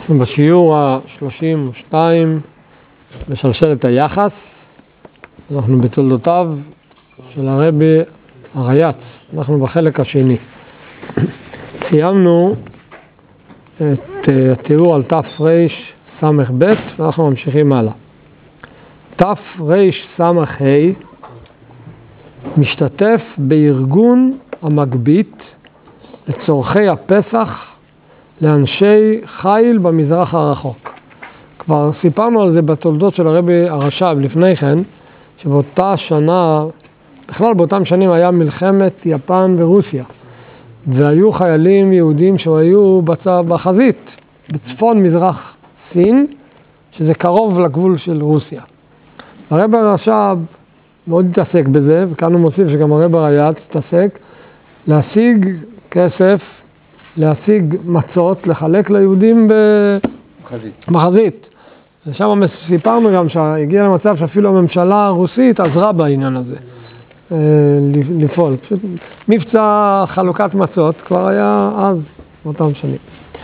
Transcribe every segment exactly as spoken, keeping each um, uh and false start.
אנחנו בשיעור ה-שלושים ושתיים בשלשלת היחס. אנחנו בתולדותיו של הרבי הרייץ. אנחנו בחלק השני. סיימנו את התיאור על תף ריש סמך ב' ואנחנו ממשיכים הלאה. תף ריש סמך ה' משתתף בארגון המגבית לצורכי הפסח לאנשי חיל במזרח הרחוק. כבר סיפרנו על זה בתולדות של הרבי הרש"ב לפני כן, שבאותה שנה, בכלל באותם שנים היה מלחמת יפן ורוסיה, והיו חיילים יהודים שהיו בצד בחזית, בצפון מזרח סין, שזה קרוב לגבול של רוסיה. הרבי הרש"ב מאוד התעסק בזה, וכאן הוא מוסיף שגם הרבי הרייץ התעסק, להשיג כסף, להשיג מצות, לחלק ליהודים בחזית. בחזית. ושם סיפרנו גם שהגיע למצב שאפילו הממשלה הרוסית עזרה בעניין הזה, לפעול. פשוט מבצע חלוקת מצות כבר היה אז, באותם שנים.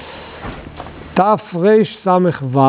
תף ריש סמך ו'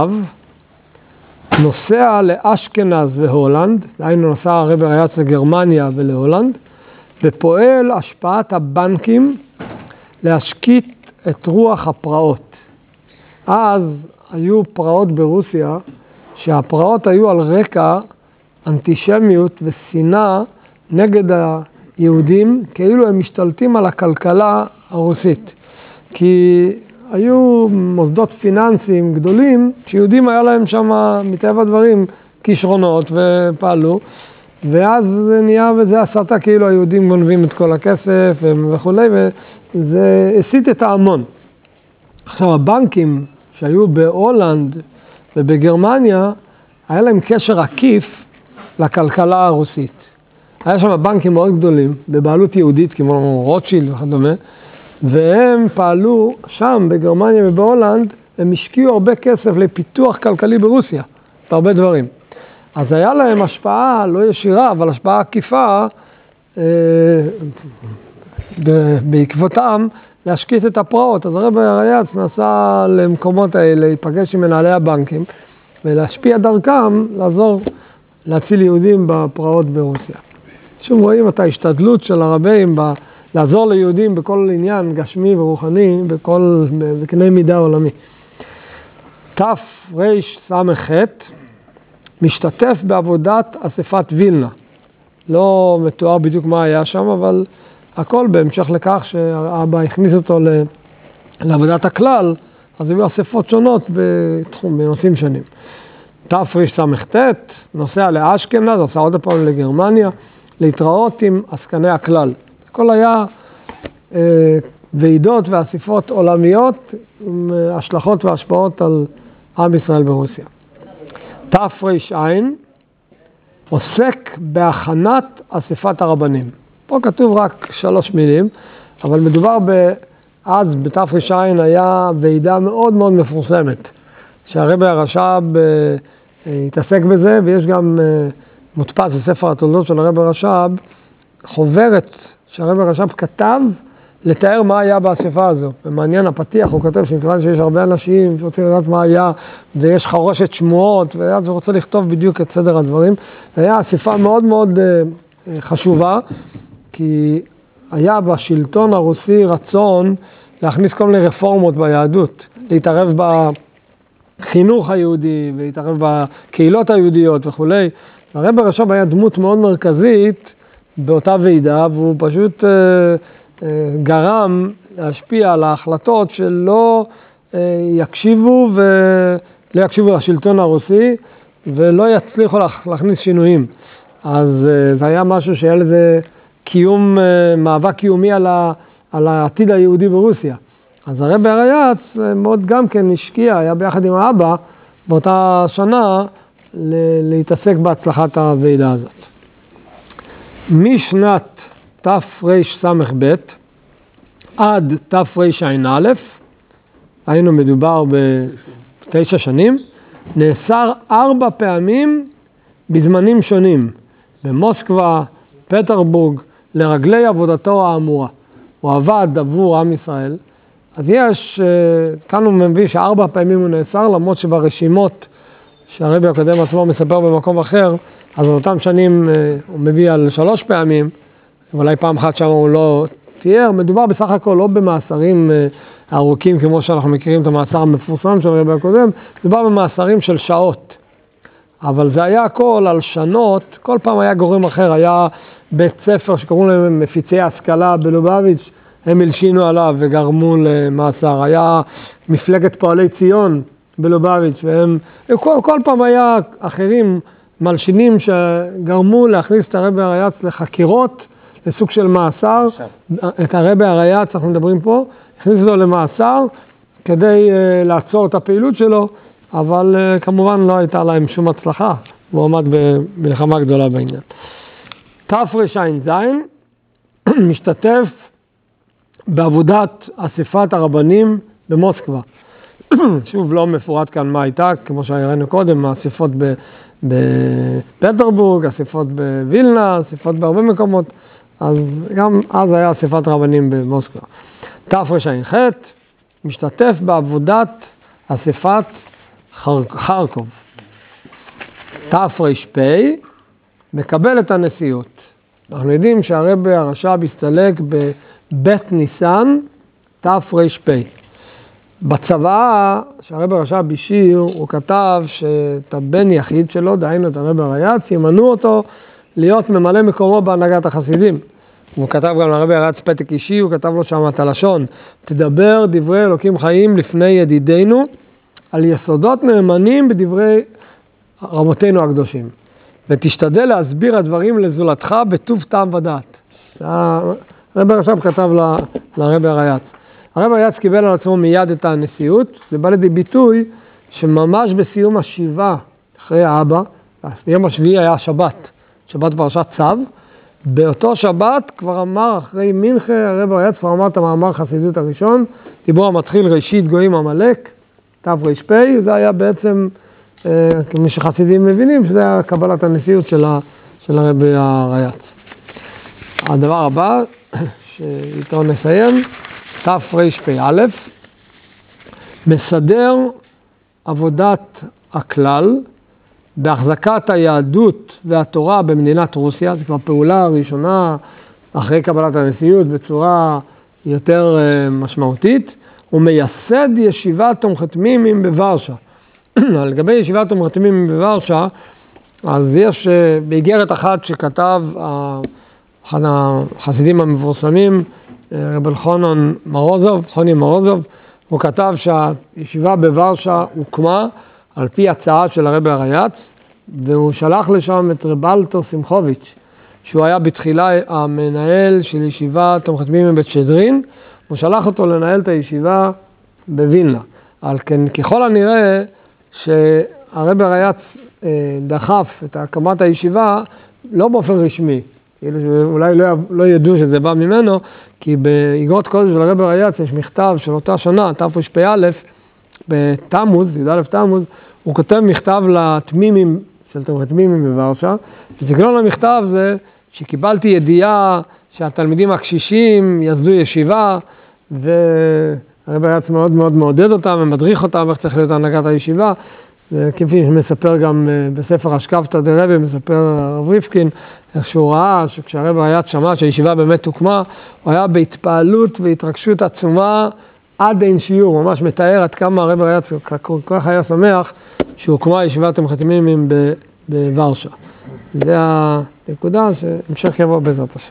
נוסע לאשכנז והולנד, דהיינו נסע הרבי הרייץ לגרמניה ולהולנד, ופועל השפעת הבנקים להשקיט את רוח הפרעות. אז היו פרעות ברוסיה, שהפרעות היו על רקע אנטישמיות ושנאה נגד היהודים, כאילו הם משתלטים על הכלכלה הרוסית. כי היו מוסדות פיננסיים גדולים, שיהודים היה להם שם מטבע הדברים כישרונות ופעלו, ואז זה נהיה וזה הסתה, כאילו היהודים גונבים את כל הכסף וכולי, וזה הסית את ההמון. עכשיו הבנקים שהיו בהולנד ובגרמניה, היה להם קשר עקיף לכלכלה הרוסית. היה שם בנקים מאוד גדולים, בבעלות יהודית, כמו רוטשילד וכדומה, והם פעלו שם בגרמניה ובהולנד, הם השקיעו הרבה כסף לפיתוח כלכלי ברוסיה, בהרבה דברים. אז היה להם השפעה, לא ישירה, אבל השפעה עקיפה, אה, בעקבותם, להשקיט את הפרעות. אז הרבי הרייץ נסע למקומות האלה, ייפגש עם מנהלי הבנקים, ולהשפיע דרכם, לעזור, להציל יהודים בפרעות ברוסיה. שוב רואים את ההשתדלות של הרבים, ב, לעזור ליהודים בכל עניין גשמי ורוחני, בכל, בקנה מידה עולמי. תף ריש סמך ח' משתתף בעבודת אספת וילנה. לא מתואר בדיוק מה היה שם, אבל הכל בהמשך לכך שהאבא הכניס אותו לעבודת הכלל, אז היו אספות שונות בתחום, בנושאים שונים. תף ריש סמך ט' נוסע לאשכנז, עשה עוד פעם לגרמניה, להתראות עם עסקני הכלל. הכל היה אה, ועידות ואספות עולמיות, עם השלכות והשפעות על עם ישראל ברוסיה. תף ריש עין עוסק בהכנת אספת הרבנים. פה כתוב רק שלוש מילים, אבל מדובר אז בתף ריש עין היה ועידה מאוד מאוד מפורסמת, שהרבי הרש"ב התעסק בזה, ויש גם מודפס בספר התולדות של הרבי הרש"ב, חוברת שהרבי הרש"ב כתב לתאר מה היה באספה הזו. ומעניין הפתיח, הוא כותב שמכיוון שיש הרבה אנשים שרוצים לדעת מה היה, ויש חרושת שמועות, ואז הוא רוצה לכתוב בדיוק את סדר הדברים. היה אספה מאוד מאוד חשובה, כי היה בשלטון הרוסי רצון להכניס כל מיני רפורמות ביהדות, להתערב בחינוך היהודי, ולהתערב בקהילות היהודיות וכולי. הרבי הרש"ב היה דמות מאוד מרכזית באותה ועידה, והוא פשוט גרם להשפיע על ההחלטות שלא יקשיבו ולא יקשיבו לשלטון הרוסי, ולא יצליחו להכניס שינויים. אז זה היה משהו שהיה לזה קיום, מאבק קיומי על, ה, על העתיד היהודי ברוסיה. אז הרבי הרייץ מאוד גם כן השקיע, היה ביחד עם האבא באותה שנה להתעסק בהצלחת הוועידה הזאת. משנת תף ריש סמך ב' עד תף ריש עין א', היינו מדובר בתשע שנים, נאסר ארבע פעמים בזמנים שונים, במוסקבה, פטרבורג, לרגלי עבודתו האמורה. הוא עבד עבור עם ישראל, אז יש, כאן הוא מביא שארבע פעמים הוא נאסר, למרות שברשימות שהרבי הקודם עצמו מספר במקום אחר, אז באותם שנים הוא מביא על שלוש פעמים, אולי פעם אחת שם הוא לא תיאר, מדובר בסך הכל לא במאסרים ארוכים כמו שאנחנו מכירים את המאסר המפורסם של הרבי הקודם, מדובר במאסרים של שעות. אבל זה היה הכל על שנות, כל פעם היה גורם אחר, היה בית ספר שקראו להם מפיצי השכלה בלובביץ', הם הלשינו עליו וגרמו למאסר. היה מפלגת פועלי ציון בלובביץ', והם, כל, כל פעם היה אחרים מלשינים שגרמו להכניס את הרבי הריי"צ לחקירות, לסוג של מאסר. את הרבי הריי"צ, אנחנו מדברים פה, הכניס אותו למאסר כדי uh, לעצור את הפעילות שלו, אבל uh, כמובן לא הייתה להם שום הצלחה, הוא עמד במלחמה גדולה בעניין. תרע"ז, משתתף בעבודת אספת הרבנים במוסקבה. שוב, לא מפורט כאן מה הייתה, כמו שהראינו קודם, אספות בפטרבורג, אספות בווילנה, אספות בהרבה מקומות, אז גם אז היה אספת רבנים במוסקבה. תרע"ח, משתתף בעבודת אספת חר... חרקוב. תר"פ, מקבל את הנשיאות. אנחנו יודעים שהרבי הרש"ב הסתלק בבית ניסן, תר"פ. בצוואה שהרבי הרש"ב השאיר, הוא כתב שאת הבן יחיד שלו, דהיינו את הרבי הריי"צ, ימנו אותו להיות ממלא מקומו בהנהגת החסידים. הוא כתב גם לרבי הריי"צ פתק אישי, הוא כתב לו שם את הלשון, תדבר דברי אלוקים חיים לפני ידידינו, על יסודות נאמנים בדברי רבותינו הקדושים. ותשתדל להסביר הדברים לזולתך בטוב טעם ודעת. הרבי הרש"ב כתב לרבי הריי"צ. הרבי הריי"צ קיבל על עצמו מיד את הנשיאות, זה בא לידי ביטוי שממש בסיום השבעה אחרי האבא, ביום השביעי היה שבת, שבת פרשת צו, באותו שבת כבר אמר אחרי מנחה, הרבי הריי"צ כבר אמר את המאמר חסידות הראשון, דיבור המתחיל ראשית גויים עמלק, תר"פ, זה היה בעצם, כמי שחסידים מבינים, שזה היה קבלת הנשיאות של, של הרבי הריי"צ. הדבר הבא, שאיתו נסיים, תרפ"א, מסדר עבודת הכלל בהחזקת היהדות והתורה במדינת רוסיה, זו כבר פעולה ראשונה אחרי קבלת הנשיאות בצורה יותר משמעותית, הוא מייסד ישיבת תומכי תמימים בוורשה. לגבי ישיבת תומכי תמימים בוורשה, אז יש באיגרת אחת שכתב אחד החסידים המפורסמים, רב אלחנן מרוזוב, חוני מרוזוב, הוא כתב שהישיבה בוורשה הוקמה על פי הצעה של הרבי הריי"צ, והוא שלח לשם את רב אלתר שמחוביץ', שהוא היה בתחילה המנהל של ישיבה תומכי תמימים בבית שדרין, הוא שלח אותו לנהל את הישיבה בווילנה. על כן, ככל הנראה שהרבי הריי"צ דחף את הקמת הישיבה לא באופן רשמי, אולי לא, לא ידעו שזה בא ממנו, כי באיגרות קודש של הרבי הריי"צ יש מכתב של אותה שנה, תרפ"א, בתמוז, י"א תמוז, הוא כותב מכתב לתמימים של תומכי תמימים בוורשה, וסגנון המכתב זה שקיבלתי ידיעה שהתלמידים הקשישים יסדו ישיבה, והרבי הריי"צ מאוד מאוד מעודד אותם, ומדריך אותם, איך צריך להיות הנהגת הישיבה, וכפי שמספר גם בספר אשכבתא דרבי, מספר הרב ריפקין, איך שהוא ראה שכשהרבי הריי"צ שמע שהישיבה באמת הוקמה, הוא היה בהתפעלות והתרגשות עצומה עד אין שיעור, ממש מתאר עד כמה הרבי הריי"צ כל כך היה שמח שהוקמה ישיבת תומכי תמימים בוורשה. זה הנקודה שהמשך יבוא בעזרת השם.